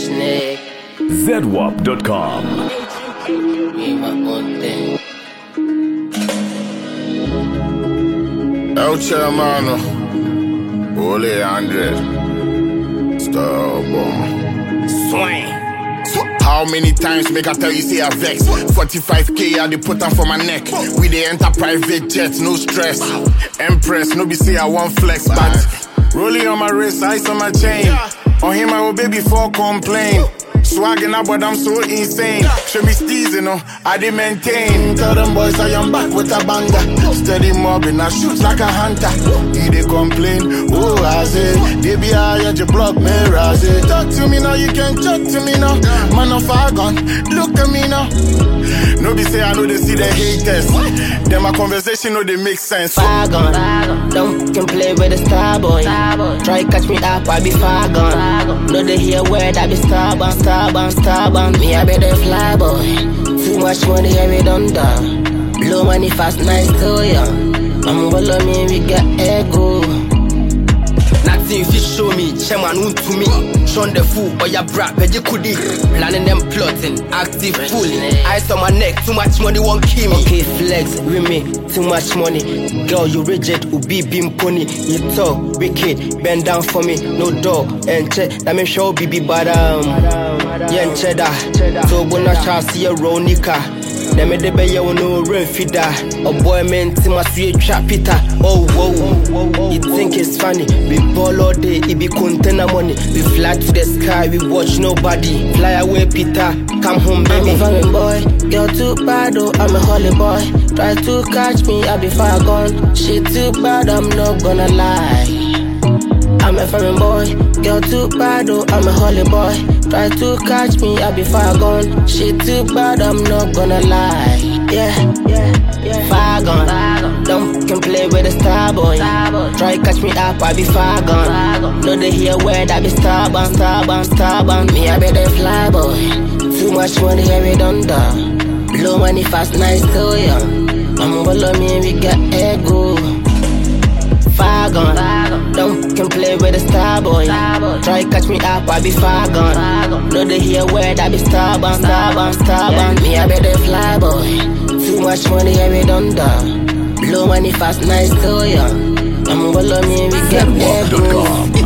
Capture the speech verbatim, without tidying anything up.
Z W A P dot com. El Chairmano, Ole Hundred, Stubborn, Swing. How many times make I tell you say I vex? forty-five K I dey put on for my neck. We dey enter private jets, no stress. Empress, no be say I want flex, but rolling on my wrist, ice on my chain. On him I will be before complain. Swagging up, but I'm so insane. Show me steez, you know, I did maintain. Tell them boys I am back with a banger. Steady mobbing, I shoot like a hunter. He they complain, oh I say, they be high at your block, me I say. Talk to me now, you can talk to me now. Man of fire gun, look at me now. No be say I know they see the haters. Then my conversation know they make sense. Fire gun, don't can play with the star boy. Try catch me up, I be fire gun. No they hear word, I be stubborn, stubborn, stubborn. Me I be the fly boy. Too much money, I be done down. Blow money fast, nice to ya. I'm gonna me, we got ego. Nothing if you show me, chairman won't to me. Sean the fool or your brat, but you could planning them plotting, active fully. Ice on my neck, too much money won't kill me. Okay, flex with me, too much money. Girl, you rigid, ubi bim pony. You tall, wicked, bend down for me, no door. And check, that me show bibi badam. Yen cheddar, so when I shall see a ronika. Them the bay you no rain feeder. A boy meant to my sweet trap Peter. Oh, whoa, you think it's funny? We ball all day, it be container money. We fly to the sky, we watch nobody. Fly away, Peter, come home, baby. I'm a foreign boy, girl too bad, oh, I'm a holy boy. Try to catch me, I be far gone. She too bad, I'm not gonna lie. I'm a foreign boy, girl too bad, oh, I'm a holy boy. Try to catch me, I be far gone. She too bad, I'm not gonna lie. Yeah, yeah, yeah. Far gone, don't can play with the star boy. Try catch me up, I be far gone. No they hear word, I be stubborn, stubborn, stubborn. Me I be the fly boy. Too much money, I be done down. Blow money fast, nice to ya. I'm gonna me, we got ego. Far gone, don't can play with the star boy. Try catch me up, I be far gone. No they hear word, I be stubborn, stubborn, stubborn. Me I be the fly boy. Too much money, I be done down. Blow money fast, nice to ya. I'm gonna me, we get ego.